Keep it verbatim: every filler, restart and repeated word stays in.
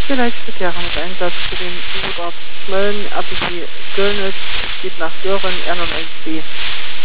Der nächste Verkehr mit Einsatz für den U-Dort Mölln, R B C Göllnitz, geht nach Göhren, R neun eins B.